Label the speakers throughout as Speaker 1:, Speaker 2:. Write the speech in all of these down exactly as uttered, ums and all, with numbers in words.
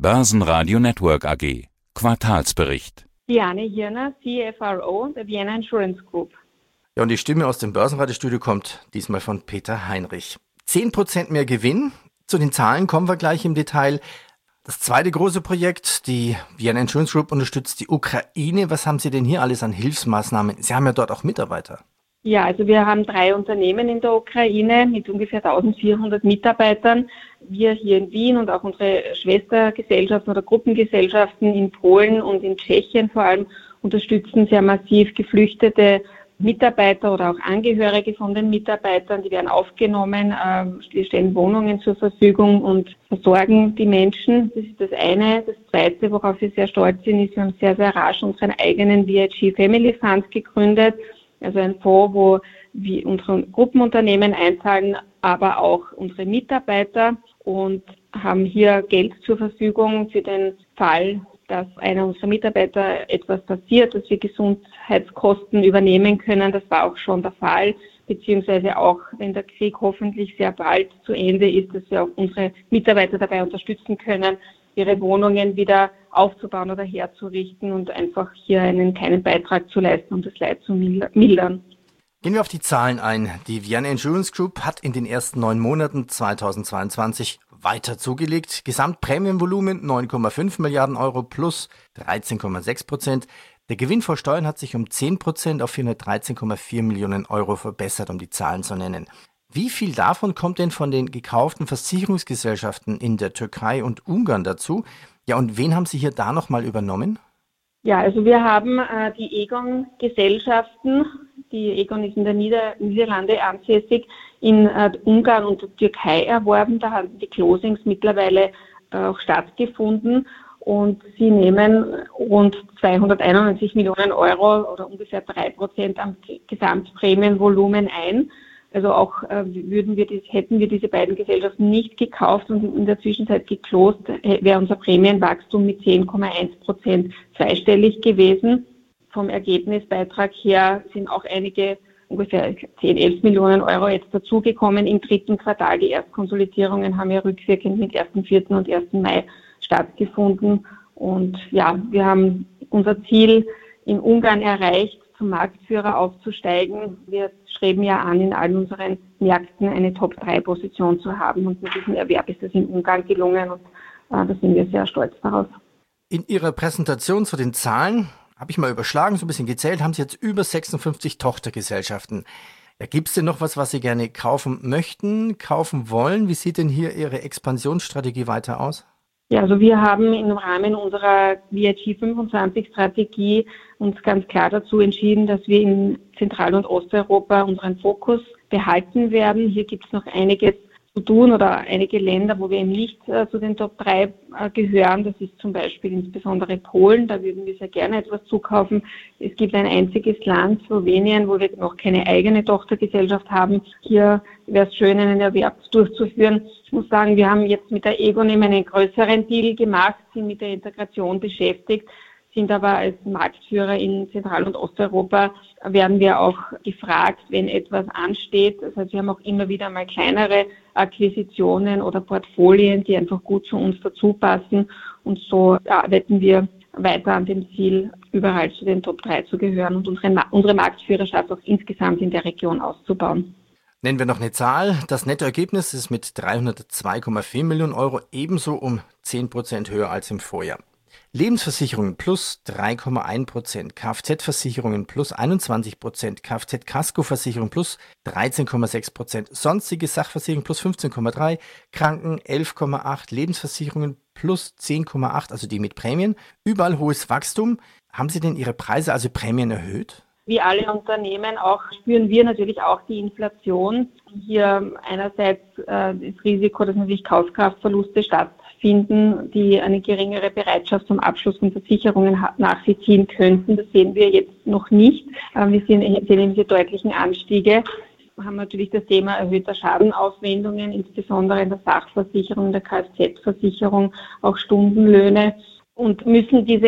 Speaker 1: Börsenradio Network A G. Quartalsbericht.
Speaker 2: Diane Hirner, C F R O der Vienna Insurance Group.
Speaker 3: Ja, und die Stimme aus dem Börsenradiostudio kommt diesmal von Peter Heinrich. zehn Prozent mehr Gewinn. Zu den Zahlen kommen wir gleich im Detail. Das zweite große Projekt, die Vienna Insurance Group unterstützt die Ukraine. Was haben Sie denn hier alles an Hilfsmaßnahmen? Sie haben ja dort auch Mitarbeiter.
Speaker 2: Ja, also wir haben drei Unternehmen in der Ukraine mit ungefähr eintausendvierhundert Mitarbeitern. Wir hier in Wien und auch unsere Schwestergesellschaften oder Gruppengesellschaften in Polen und in Tschechien vor allem unterstützen sehr massiv geflüchtete Mitarbeiter oder auch Angehörige von den Mitarbeitern. Die werden aufgenommen, wir stellen Wohnungen zur Verfügung und versorgen die Menschen. Das ist das eine. Das zweite, worauf wir sehr stolz sind, ist, wir haben sehr, sehr rasch unseren eigenen V I G Family Fund gegründet. Also ein Fonds, wo wir unsere Gruppenunternehmen einzahlen, aber auch unsere Mitarbeiter und haben hier Geld zur Verfügung für den Fall, dass einer unserer Mitarbeiter etwas passiert, dass wir Gesundheitskosten übernehmen können. Das war auch schon der Fall, beziehungsweise auch, wenn der Krieg hoffentlich sehr bald zu Ende ist, dass wir auch unsere Mitarbeiter dabei unterstützen können, ihre Wohnungen wieder aufzubauen oder herzurichten und einfach hier einen kleinen Beitrag zu leisten, um das Leid zu mildern.
Speaker 3: Gehen wir auf die Zahlen ein. Die Vienna Insurance Group hat in den ersten neun Monaten zweitausendzweiundzwanzig weiter zugelegt. Gesamtprämienvolumen neun Komma fünf Milliarden Euro plus dreizehn Komma sechs Prozent. Der Gewinn vor Steuern hat sich um zehn Prozent auf vierhundertdreizehn Komma vier Millionen Euro verbessert, um die Zahlen zu nennen. Wie viel davon kommt denn von den gekauften Versicherungsgesellschaften in der Türkei und Ungarn dazu? Ja, und wen haben Sie hier da nochmal übernommen?
Speaker 2: Ja, also wir haben äh, die Egon-Gesellschaften, die Egon ist in der Nieder- Niederlande ansässig, in äh, Ungarn und der Türkei erworben. Da haben die Closings mittlerweile äh, auch stattgefunden und sie nehmen rund zweihunderteinundneunzig Millionen Euro oder ungefähr drei Prozent am Gesamtprämienvolumen ein. Also auch äh, würden wir dies, hätten wir diese beiden Gesellschaften nicht gekauft und in der Zwischenzeit geclosed, wäre unser Prämienwachstum mit zehn Komma eins Prozent zweistellig gewesen. Vom Ergebnisbeitrag her sind auch einige, ungefähr zehn, elf Millionen Euro jetzt dazugekommen im dritten Quartal. Die Erstkonsolidierungen haben ja rückwirkend mit ersten Vierten und ersten Mai stattgefunden. Und ja, wir haben unser Ziel in Ungarn erreicht, zum Marktführer aufzusteigen. Wir streben ja an, in allen unseren Märkten eine Top drei Position zu haben. Und mit diesem Erwerb ist das in Ungarn gelungen und äh, da sind wir sehr stolz darauf.
Speaker 3: In Ihrer Präsentation zu den Zahlen, habe ich mal überschlagen, so ein bisschen gezählt, haben Sie jetzt über sechsundfünfzig Tochtergesellschaften. Ja, gibt es denn noch was, was Sie gerne kaufen möchten, kaufen wollen? Wie sieht denn hier Ihre Expansionsstrategie weiter aus?
Speaker 2: Ja, also wir haben im Rahmen unserer V I G fünfundzwanzig Strategie uns ganz klar dazu entschieden, dass wir in Zentral- und Osteuropa unseren Fokus behalten werden. Hier gibt es noch einiges zu tun oder einige Länder, wo wir eben nicht äh, zu den Top drei äh, gehören. Das ist zum Beispiel insbesondere Polen, da würden wir sehr gerne etwas zukaufen. Es gibt ein einziges Land, Slowenien, wo wir noch keine eigene Tochtergesellschaft haben. Hier wäre es schön, einen Erwerb durchzuführen. Ich muss sagen, wir haben jetzt mit der Egon eben einen größeren Deal gemacht, sind mit der Integration beschäftigt, sind aber als Marktführer in Zentral- und Osteuropa, werden wir auch gefragt, wenn etwas ansteht. Das heißt, wir haben auch immer wieder mal kleinere Akquisitionen oder Portfolien, die einfach gut zu uns dazu passen. Und so arbeiten wir weiter an dem Ziel, überall zu den Top drei zu gehören und unsere, unsere Marktführerschaft auch insgesamt in der Region auszubauen.
Speaker 3: Nennen wir noch eine Zahl. Das Nettoergebnis ist mit dreihundertzwei Komma vier Millionen Euro ebenso um zehn Prozent höher als im Vorjahr. Lebensversicherungen plus drei Komma eins Prozent, Kfz-Versicherungen plus einundzwanzig Prozent, Kfz-Kaskoversicherung plus dreizehn Komma sechs Prozent, sonstige Sachversicherung plus fünfzehn Komma drei, Kranken elf Komma acht, Lebensversicherungen plus zehn Komma acht, also die mit Prämien. Überall hohes Wachstum. Haben Sie denn Ihre Preise, also Prämien, erhöht?
Speaker 2: Wie alle Unternehmen auch spüren wir natürlich auch die Inflation. Hier einerseits äh, das Risiko, dass natürlich Kaufkraftverluste stattfinden, die eine geringere Bereitschaft zum Abschluss von Versicherungen nach sich ziehen könnten. Das sehen wir jetzt noch nicht. Äh, wir sehen, sehen diese deutlichen Anstiege. Wir haben natürlich das Thema erhöhter Schadenaufwendungen, insbesondere in der Sachversicherung, in der Kfz-Versicherung, auch Stundenlöhne und müssen diese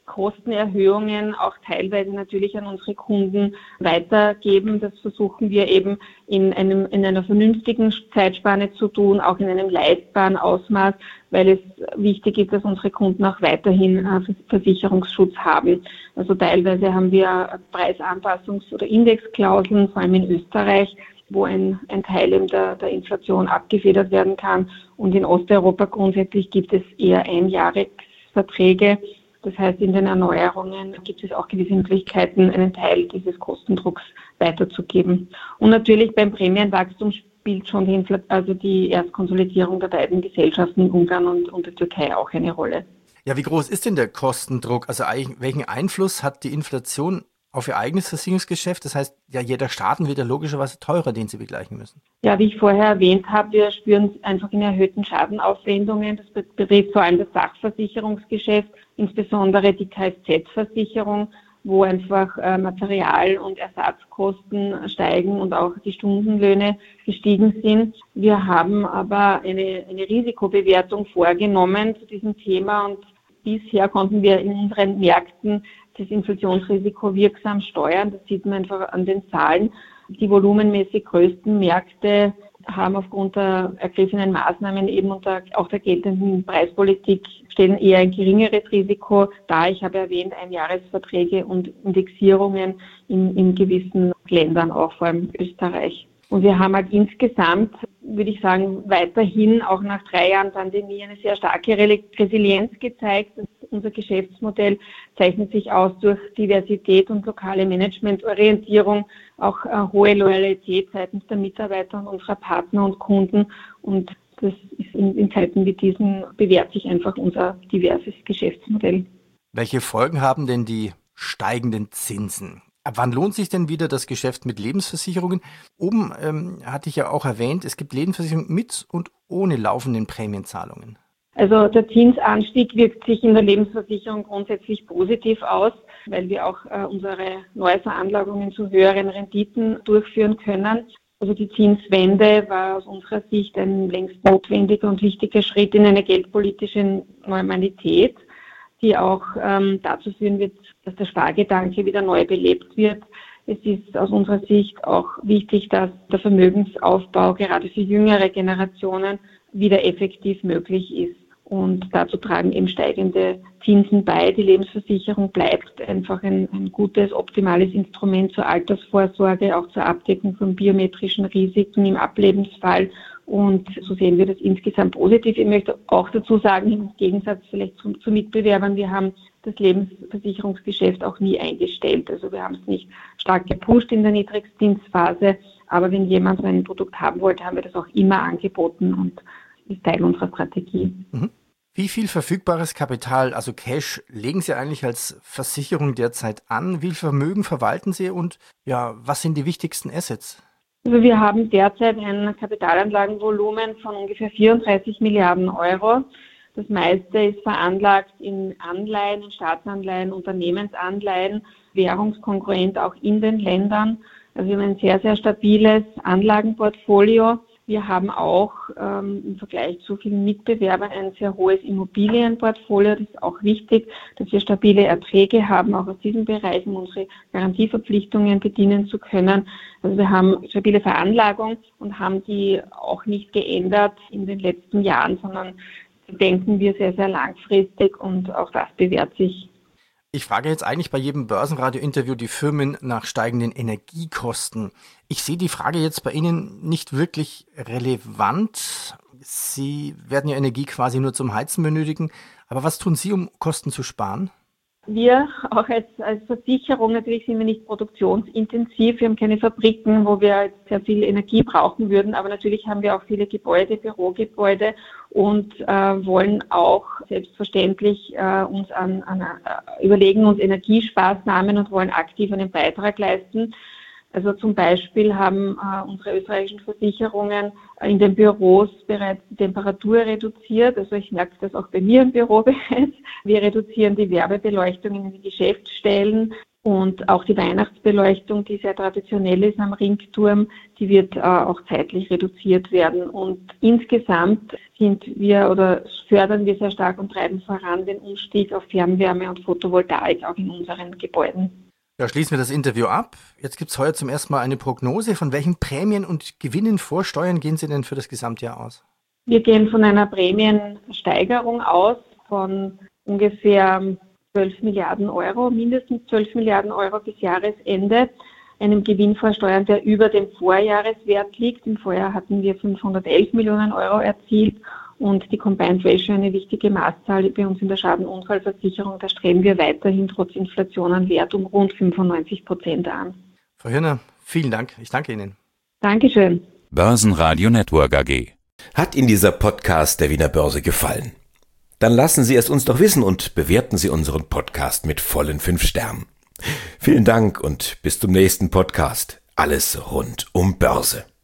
Speaker 2: Kostenerhöhungen auch teilweise natürlich an unsere Kunden weitergeben. Das versuchen wir eben in einem, in einer vernünftigen Zeitspanne zu tun, auch in einem leistbaren Ausmaß, weil es wichtig ist, dass unsere Kunden auch weiterhin Versicherungsschutz haben. Also teilweise haben wir Preisanpassungs- oder Indexklauseln, vor allem in Österreich, wo ein, ein Teil eben der, der Inflation abgefedert werden kann. Und in Osteuropa grundsätzlich gibt es eher Einjahresverträge. Das heißt, in den Erneuerungen gibt es auch gewisse Möglichkeiten, einen Teil dieses Kostendrucks weiterzugeben. Und natürlich beim Prämienwachstum spielt schon die, Infl- also die Erstkonsolidierung der beiden Gesellschaften in Ungarn und, und der Türkei auch eine Rolle.
Speaker 3: Ja, wie groß ist denn der Kostendruck? Also welchen Einfluss hat die Inflation auf Ihr eigenes Versicherungsgeschäft? Das heißt, ja, jeder Schaden wird ja logischerweise teurer, den Sie begleichen müssen.
Speaker 2: Ja, wie ich vorher erwähnt habe, wir spüren einfach in erhöhten Schadenaufwendungen. Das betrifft vor allem das Sachversicherungsgeschäft, insbesondere die Kfz-Versicherung, wo einfach äh, Material- und Ersatzkosten steigen und auch die Stundenlöhne gestiegen sind. Wir haben aber eine, eine Risikobewertung vorgenommen zu diesem Thema und bisher konnten wir in unseren Märkten das Inflationsrisiko wirksam steuern. Das sieht man einfach an den Zahlen. Die volumenmäßig größten Märkte haben aufgrund der ergriffenen Maßnahmen eben unter auch der geltenden Preispolitik stellen eher ein geringeres Risiko dar. Ich habe erwähnt, Einjahresverträge und Indexierungen in, in gewissen Ländern, auch vor allem Österreich. Und wir haben halt insgesamt, würde ich sagen, weiterhin auch nach drei Jahren Pandemie eine sehr starke Resilienz gezeigt. Unser Geschäftsmodell zeichnet sich aus durch Diversität und lokale Managementorientierung, auch äh, hohe Loyalität seitens der Mitarbeiter und unserer Partner und Kunden. Und das ist in, in Zeiten wie diesen bewährt sich einfach unser diverses Geschäftsmodell.
Speaker 3: Welche Folgen haben denn die steigenden Zinsen? Ab wann lohnt sich denn wieder das Geschäft mit Lebensversicherungen? Oben ähm, hatte ich ja auch erwähnt, es gibt Lebensversicherungen mit und ohne laufenden Prämienzahlungen.
Speaker 2: Also der Zinsanstieg wirkt sich in der Lebensversicherung grundsätzlich positiv aus, weil wir auch äh, unsere Neuveranlagungen zu höheren Renditen durchführen können. Also die Zinswende war aus unserer Sicht ein längst notwendiger und wichtiger Schritt in eine geldpolitische Normalität, die auch ähm, dazu führen wird, dass der Spargedanke wieder neu belebt wird. Es ist aus unserer Sicht auch wichtig, dass der Vermögensaufbau gerade für jüngere Generationen wieder effektiv möglich ist. Und dazu tragen eben steigende Zinsen bei. Die Lebensversicherung bleibt einfach ein, ein gutes, optimales Instrument zur Altersvorsorge, auch zur Abdeckung von biometrischen Risiken im Ablebensfall. Und so sehen wir das insgesamt positiv. Ich möchte auch dazu sagen, im Gegensatz vielleicht zu, zu Mitbewerbern, wir haben das Lebensversicherungsgeschäft auch nie eingestellt. Also wir haben es nicht stark gepusht in der Niedrigzinsphase. Aber wenn jemand so ein Produkt haben wollte, haben wir das auch immer angeboten und ist Teil unserer Strategie.
Speaker 3: Mhm. Wie viel verfügbares Kapital, also Cash, legen Sie eigentlich als Versicherung derzeit an? Wie viel Vermögen verwalten Sie und ja, was sind die wichtigsten Assets?
Speaker 2: Also wir haben derzeit ein Kapitalanlagenvolumen von ungefähr vierunddreißig Milliarden Euro. Das meiste ist veranlagt in Anleihen, in Staatsanleihen, Unternehmensanleihen, währungskongruent auch in den Ländern. Also wir haben ein sehr, sehr stabiles Anlagenportfolio. Wir haben auch ähm, im Vergleich zu vielen Mitbewerbern ein sehr hohes Immobilienportfolio. Das ist auch wichtig, dass wir stabile Erträge haben, auch aus diesem Bereich, um unsere Garantieverpflichtungen bedienen zu können. Also wir haben stabile Veranlagung und haben die auch nicht geändert in den letzten Jahren, sondern denken wir sehr, sehr langfristig und auch das bewährt sich.
Speaker 3: Ich frage jetzt eigentlich bei jedem Börsenradio-Interview die Firmen nach steigenden Energiekosten. Ich sehe die Frage jetzt bei Ihnen nicht wirklich relevant. Sie werden ja Energie quasi nur zum Heizen benötigen. Aber was tun Sie, um Kosten zu sparen?
Speaker 2: Wir, auch als, als Versicherung, natürlich sind wir nicht produktionsintensiv. Wir haben keine Fabriken, wo wir sehr viel Energie brauchen würden. Aber natürlich haben wir auch viele Gebäude, Bürogebäude und äh, wollen auch selbstverständlich äh, uns an, an äh, überlegen uns Energiesparmaßnahmen und wollen aktiv einen Beitrag leisten. Also zum Beispiel haben äh, unsere österreichischen Versicherungen in den Büros bereits die Temperatur reduziert. Also ich merke das auch bei mir im Büro bereits. Wir reduzieren die Werbebeleuchtung in den Geschäftsstellen Und auch die Weihnachtsbeleuchtung, die sehr traditionell ist am Ringturm, die wird äh, auch zeitlich reduziert werden. Und insgesamt sind wir oder fördern wir sehr stark und treiben voran den Umstieg auf Fernwärme und Photovoltaik auch in unseren Gebäuden.
Speaker 3: Ja, schließen wir das Interview ab. Jetzt gibt es heuer zum ersten Mal eine Prognose. Von welchen Prämien und Gewinnen vor Steuern gehen Sie denn für das Gesamtjahr aus?
Speaker 2: Wir gehen von einer Prämiensteigerung aus von ungefähr zwölf Milliarden Euro, mindestens zwölf Milliarden Euro bis Jahresende, einem Gewinn vor Steuern, der über dem Vorjahreswert liegt. Im Vorjahr hatten wir fünfhundertelf Millionen Euro erzielt und die Combined Ratio, eine wichtige Maßzahl bei uns in der Schadenunfallversicherung, da streben wir weiterhin trotz Inflation einen Wert um rund fünfundneunzig Prozent an.
Speaker 3: Frau Hirner, vielen Dank. Ich danke Ihnen.
Speaker 2: Dankeschön.
Speaker 1: Börsenradio Network A G.
Speaker 4: Hat Ihnen dieser Podcast der Wiener Börse gefallen? Dann lassen Sie es uns doch wissen und bewerten Sie unseren Podcast mit vollen fünf Sternen. Vielen Dank und bis zum nächsten Podcast. Alles rund um Börse.